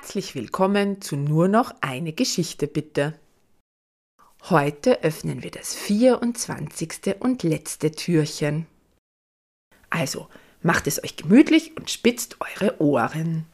Herzlich willkommen zu Nur noch eine Geschichte bitte. Heute öffnen wir das 24. und letzte Türchen. Also, macht es euch gemütlich und spitzt eure Ohren.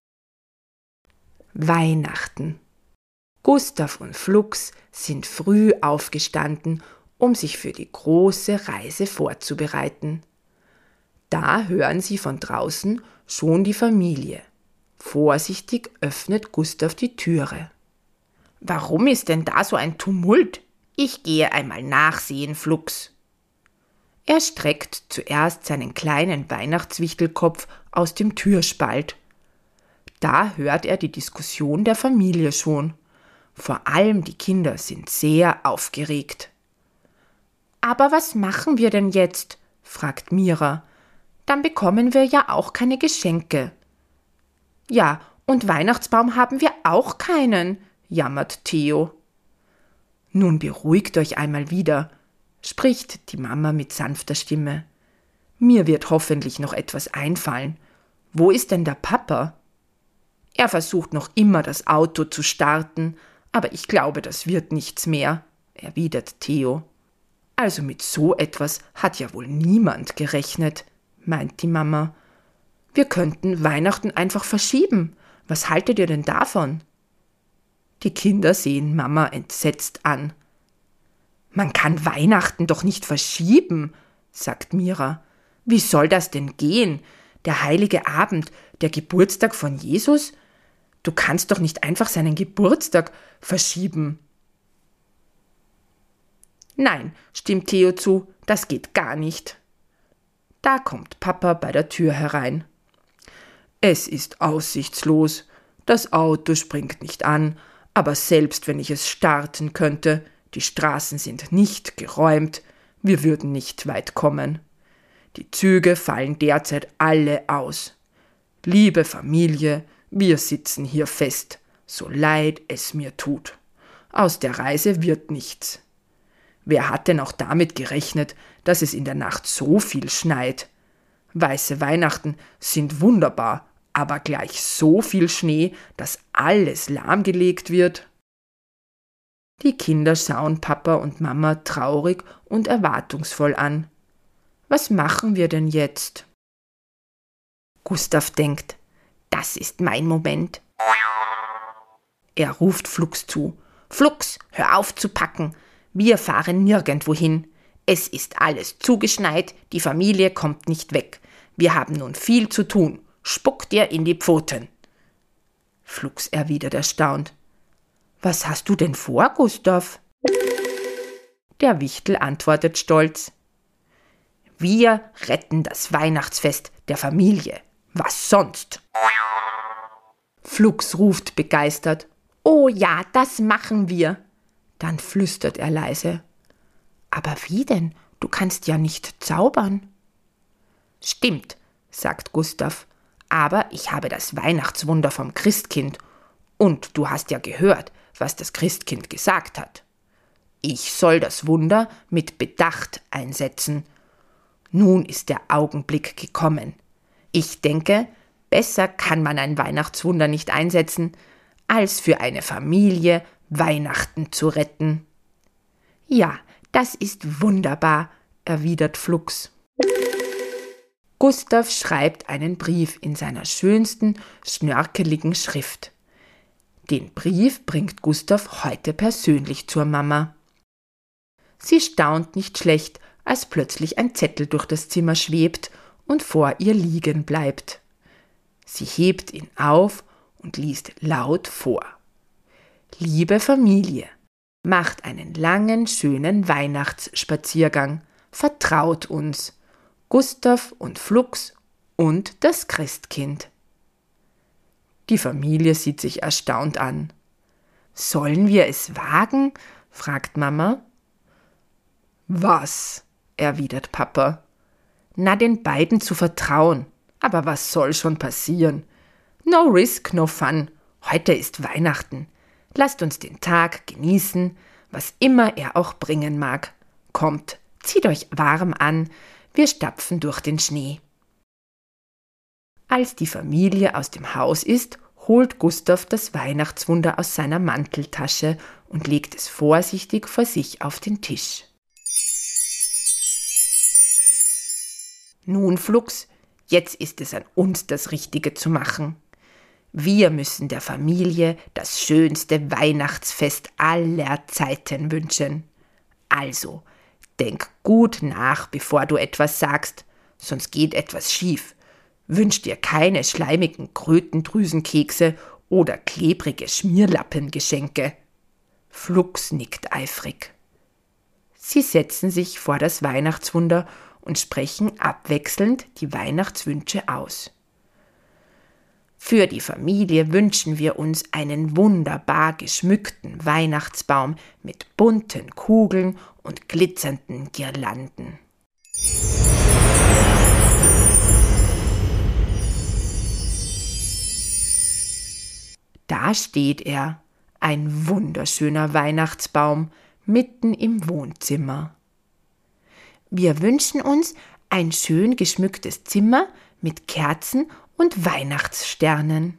Weihnachten. Gustav und Flux sind früh aufgestanden, um sich für die große Reise vorzubereiten. Da hören sie von draußen schon die Familie. Vorsichtig öffnet Gustav die Türe. »Warum ist denn da so ein Tumult? Ich gehe einmal nachsehen, Flux.« Er streckt zuerst seinen kleinen Weihnachtswichtelkopf aus dem Türspalt. Da hört er die Diskussion der Familie schon. Vor allem die Kinder sind sehr aufgeregt. »Aber was machen wir denn jetzt?« fragt Mira. »Dann bekommen wir ja auch keine Geschenke.« »Ja, und Weihnachtsbaum haben wir auch keinen«, jammert Theo. »Nun beruhigt euch einmal wieder«, spricht die Mama mit sanfter Stimme. »Mir wird hoffentlich noch etwas einfallen. Wo ist denn der Papa?« »Er versucht noch immer das Auto zu starten, aber ich glaube, das wird nichts mehr«, erwidert Theo. »Also mit so etwas hat ja wohl niemand gerechnet«, meint die Mama. »Wir könnten Weihnachten einfach verschieben. Was haltet ihr denn davon?« Die Kinder sehen Mama entsetzt an. »Man kann Weihnachten doch nicht verschieben«, sagt Mira. »Wie soll das denn gehen? Der heilige Abend, der Geburtstag von Jesus? Du kannst doch nicht einfach seinen Geburtstag verschieben.« »Nein«, stimmt Theo zu, »das geht gar nicht.« Da kommt Papa bei der Tür herein. »Es ist aussichtslos. Das Auto springt nicht an, aber selbst wenn ich es starten könnte, die Straßen sind nicht geräumt, wir würden nicht weit kommen. Die Züge fallen derzeit alle aus. Liebe Familie, wir sitzen hier fest, so leid es mir tut. Aus der Reise wird nichts. Wer hat denn auch damit gerechnet, dass es in der Nacht so viel schneit? Weiße Weihnachten sind wunderbar, aber gleich so viel Schnee, dass alles lahmgelegt wird.« Die Kinder schauen Papa und Mama traurig und erwartungsvoll an. Was machen wir denn jetzt? Gustav denkt, das ist mein Moment. Er ruft Flux zu. »Flux, hör auf zu packen. Wir fahren nirgendwo hin. Es ist alles zugeschneit, die Familie kommt nicht weg. Wir haben nun viel zu tun. Spuck dir in die Pfoten.« Flux erwidert erstaunt. »Was hast du denn vor, Gustav?« Der Wichtel antwortet stolz. »Wir retten das Weihnachtsfest der Familie. Was sonst?« Flux ruft begeistert. »Oh ja, das machen wir.« Dann flüstert er leise. »Aber wie denn? Du kannst ja nicht zaubern.« »Stimmt«, sagt Gustav, »aber ich habe das Weihnachtswunder vom Christkind. Und du hast ja gehört, was das Christkind gesagt hat. Ich soll das Wunder mit Bedacht einsetzen. Nun ist der Augenblick gekommen. Ich denke, besser kann man ein Weihnachtswunder nicht einsetzen, als für eine Familie Weihnachten zu retten.« »Ja, das ist wunderbar«, erwidert Flux. Gustav schreibt einen Brief in seiner schönsten, schnörkeligen Schrift. Den Brief bringt Gustav heute persönlich zur Mama. Sie staunt nicht schlecht, als plötzlich ein Zettel durch das Zimmer schwebt und vor ihr liegen bleibt. Sie hebt ihn auf und liest laut vor. »Liebe Familie, macht einen langen, schönen Weihnachtsspaziergang. Vertraut uns. Gustav und Flux und das Christkind.« Die Familie sieht sich erstaunt an. »Sollen wir es wagen?«, fragt Mama. »Was?«, erwidert Papa. »Na, den beiden zu vertrauen. Aber was soll schon passieren? No risk, no fun. Heute ist Weihnachten. Lasst uns den Tag genießen, was immer er auch bringen mag. Kommt, zieht euch warm an, wir stapfen durch den Schnee.« Als die Familie aus dem Haus ist, holt Gustav das Weihnachtswunder aus seiner Manteltasche und legt es vorsichtig vor sich auf den Tisch. Nun, Flugs, jetzt ist es an uns, das Richtige zu machen. Wir müssen der Familie das schönste Weihnachtsfest aller Zeiten wünschen. Also, denk gut nach, bevor du etwas sagst, sonst geht etwas schief. Wünsch dir keine schleimigen Krötendrüsenkekse oder klebrige Schmierlappengeschenke. Flugs nickt eifrig. Sie setzen sich vor das Weihnachtswunder und sprechen abwechselnd die Weihnachtswünsche aus. Für die Familie wünschen wir uns einen wunderbar geschmückten Weihnachtsbaum mit bunten Kugeln und glitzernden Girlanden. Da steht er, ein wunderschöner Weihnachtsbaum, mitten im Wohnzimmer. Wir wünschen uns ein schön geschmücktes Zimmer mit Kerzen und Weihnachtssternen.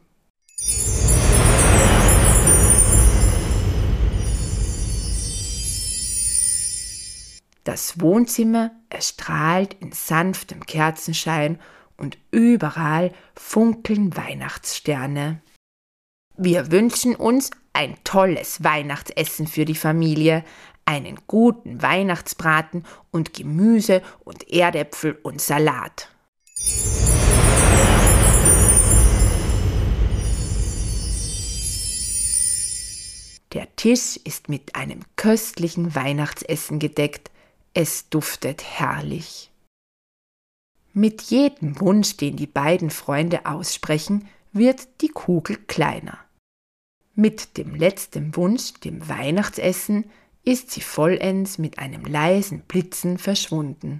Das Wohnzimmer erstrahlt in sanftem Kerzenschein und überall funkeln Weihnachtssterne. Wir wünschen uns ein tolles Weihnachtsessen für die Familie, einen guten Weihnachtsbraten und Gemüse und Erdäpfel und Salat. Der Tisch ist mit einem köstlichen Weihnachtsessen gedeckt. Es duftet herrlich. Mit jedem Wunsch, den die beiden Freunde aussprechen, wird die Kugel kleiner. Mit dem letzten Wunsch, dem Weihnachtsessen, ist sie vollends mit einem leisen Blitzen verschwunden.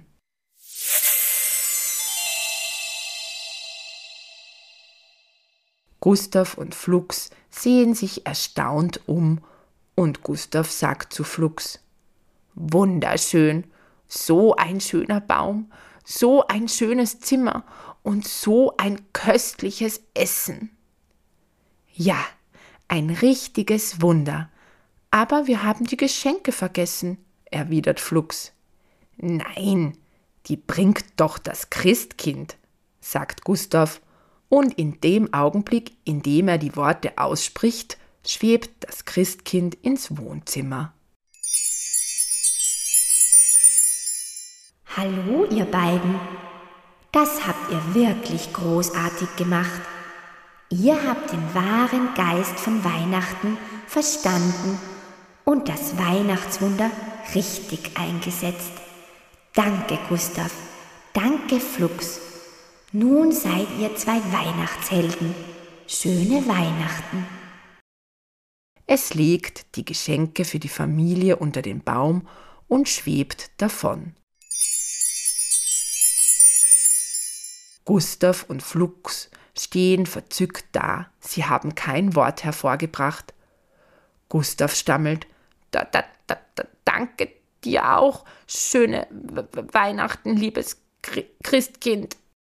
Gustav und Flugs sehen sich erstaunt um und Gustav sagt zu Flugs: »Wunderschön, so ein schöner Baum, so ein schönes Zimmer und so ein köstliches Essen.« »Ja, ein richtiges Wunder, aber wir haben die Geschenke vergessen«, erwidert Flugs. »Nein, die bringt doch das Christkind«, sagt Gustav, und in dem Augenblick, in dem er die Worte ausspricht, schwebt das Christkind ins Wohnzimmer. »Hallo, ihr beiden. Das habt ihr wirklich großartig gemacht. Ihr habt den wahren Geist von Weihnachten verstanden und das Weihnachtswunder richtig eingesetzt. Danke, Gustav. Danke, Flugs. Nun seid ihr zwei Weihnachtshelden. Schöne Weihnachten.« Es legt die Geschenke für die Familie unter den Baum und schwebt davon. Gustav und Flugs stehen verzückt da. Sie haben kein Wort hervorgebracht. Gustav stammelt: Danke dir auch. Schöne Weihnachten, liebes Christkind.«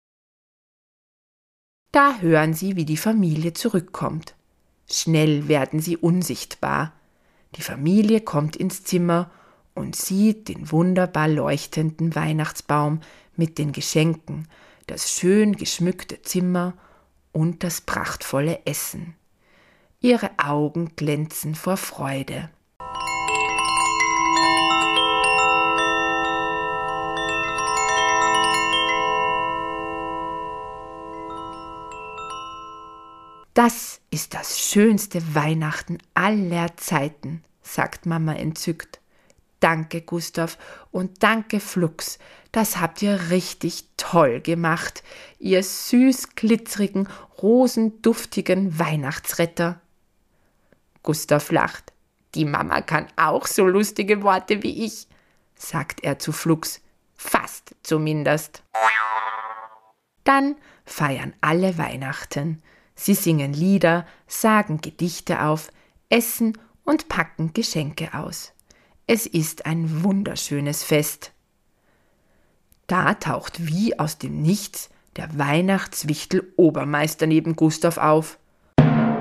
Da hören sie, wie die Familie zurückkommt. Schnell werden sie unsichtbar. Die Familie kommt ins Zimmer und sieht den wunderbar leuchtenden Weihnachtsbaum mit den Geschenken, das schön geschmückte Zimmer und das prachtvolle Essen. Ihre Augen glänzen vor Freude. »Das ist das schönste Weihnachten aller Zeiten«, sagt Mama entzückt. »Danke, Gustav, und danke, Flugs. Das habt ihr richtig toll gemacht, ihr süß glitzerigen, rosenduftigen Weihnachtsretter.« Gustav lacht. »Die Mama kann auch so lustige Worte wie ich«, sagt er zu Flugs. »Fast zumindest.« Dann feiern alle Weihnachten. Sie singen Lieder, sagen Gedichte auf, essen und packen Geschenke aus. Es ist ein wunderschönes Fest. Da taucht wie aus dem Nichts der Weihnachtswichtel Obermeister neben Gustav auf.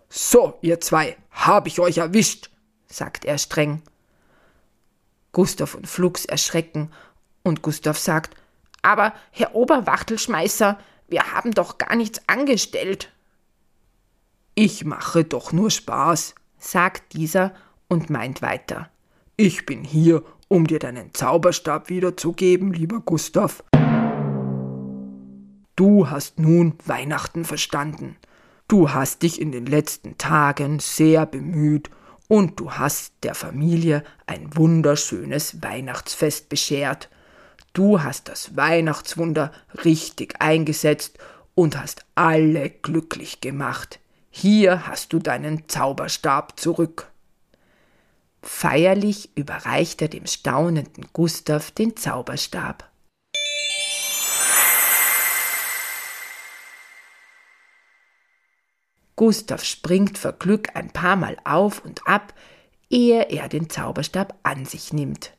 So, ihr zwei, hab ich euch erwischt, sagt er streng. Gustav und Flugs erschrecken und Gustav sagt, aber Herr Oberwachtelschmeißer, wir haben doch gar nichts angestellt. Ich mache doch nur Spaß, sagt dieser und meint weiter. Ich bin hier, um dir deinen Zauberstab wiederzugeben, lieber Gustav. Du hast nun Weihnachten verstanden. Du hast dich in den letzten Tagen sehr bemüht und du hast der Familie ein wunderschönes Weihnachtsfest beschert. Du hast das Weihnachtswunder richtig eingesetzt und hast alle glücklich gemacht. Hier hast du deinen Zauberstab zurück. Feierlich überreicht er dem staunenden Gustav den Zauberstab. Gustav springt vor Glück ein paar Mal auf und ab, ehe er den Zauberstab an sich nimmt.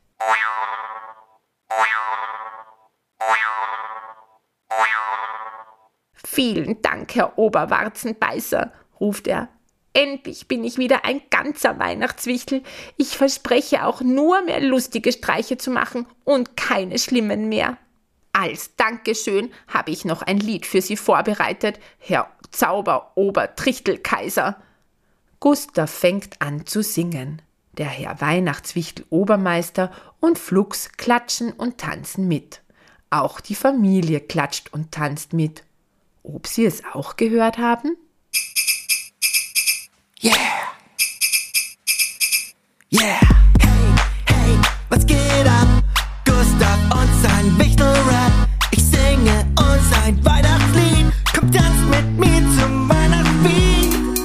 Vielen Dank, Herr Oberwarzenbeißer, ruft er. Endlich bin ich wieder ein ganzer Weihnachtswichtel. Ich verspreche auch nur mehr lustige Streiche zu machen und keine schlimmen mehr. Als Dankeschön habe ich noch ein Lied für Sie vorbereitet, Herr Zauberobertrichtelkaiser. Gustav fängt an zu singen. Der Herr Weihnachtswichtel-Obermeister und Flugs klatschen und tanzen mit. Auch die Familie klatscht und tanzt mit. Ob Sie es auch gehört haben? Yeah! Yeah! Hey, hey, was geht ab? Gustav und sein Wichtelrap. Ich singe uns ein Weihnachtslied. Kommt, tanzt mit mir zum Weihnachtslied.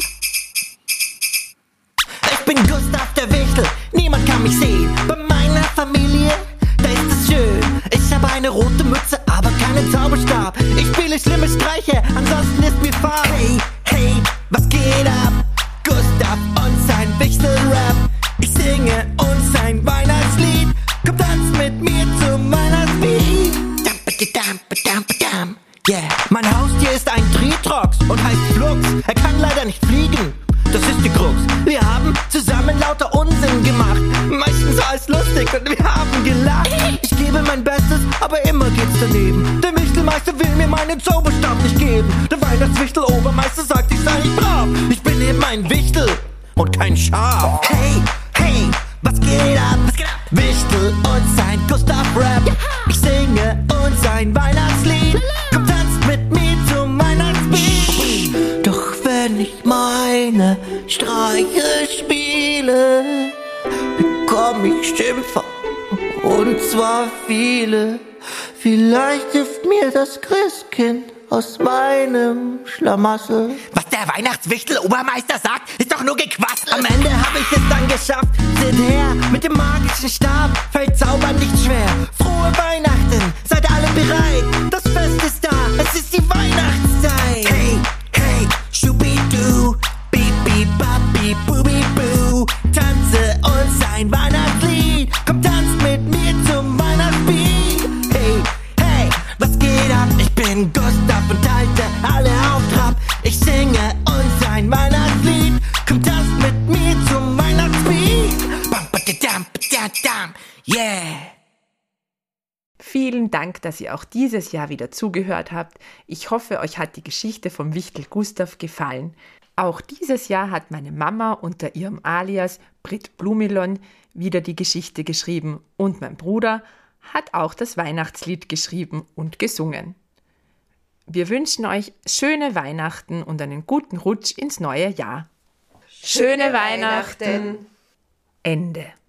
Ich bin Gustav der Wichtel, niemand kann mich sehen. Bei meiner Familie, da ist es schön. Ich habe eine rote Mütze, aber keinen Zauberstab. Ich spiele schlimme Streiche, ansonsten ist mir Farbe. Hey, hey, was geht ab? Gustav und sein Wichtelrap. Ich singe uns ein Weihnachtslied. Komm, tanzt mit mir zum Weihnachtslied. Yeah. Mein Haustier ist ein Tritrox und heißt Flux. Er kann leider nicht fliegen, das ist die Krux. Wir haben zusammen lauter Unsinn gemacht, meistens alles lustig und wir haben gelacht. Ich gebe mein Bestes, aber immer geht's daneben. Der Wichtelmeister will mir meinen Zauberstab nicht geben. Der Weihnachtswichtel-Obermeister sagt, ich sei nicht brav. Ich bin eben ein Wichtel und kein Schaf. Hey, hey, was geht ab? Wichtel und sein Gustav-Rap. Ich singe und sein Weihnachtslied. Komm, tanzt mit mir zum Weihnachtslied. Doch wenn ich meine Streiche spiele, bekomm ich Schimpfer, und zwar viele. Vielleicht hilft mir das Christkind aus meinem Schlamassel. Was der Weihnachtswichtel-Obermeister sagt, ist doch nur Gequassel. Am Ende hab ich es dann geschafft. Seht her, mit dem magischen Stab fällt Zaubern nicht schwer. Frohe Weihnachten, seid alle bereit. Das Fest ist da, es ist die Weihnachtszeit. Hey, hey, schubidu, bibi, babi, bubi, bu. Tanze uns ein Weihnachtslied. Komm, tanzt mit mir zum Weihnachtslied. Hey, hey, was geht ab? Ich bin Gustav und halte alle auf Trab. Ich singe uns ein Weihnachtslied. Komm, tanzt mit mir zum Weihnachtslied. Bam, badadam, badadam, yeah. Vielen Dank, dass ihr auch dieses Jahr wieder zugehört habt. Ich hoffe, euch hat die Geschichte vom Wichtel Gustav gefallen. Auch dieses Jahr hat meine Mama unter ihrem Alias Brit Blumilon wieder die Geschichte geschrieben und mein Bruder hat auch das Weihnachtslied geschrieben und gesungen. Wir wünschen euch schöne Weihnachten und einen guten Rutsch ins neue Jahr. Schöne Weihnachten! Ende.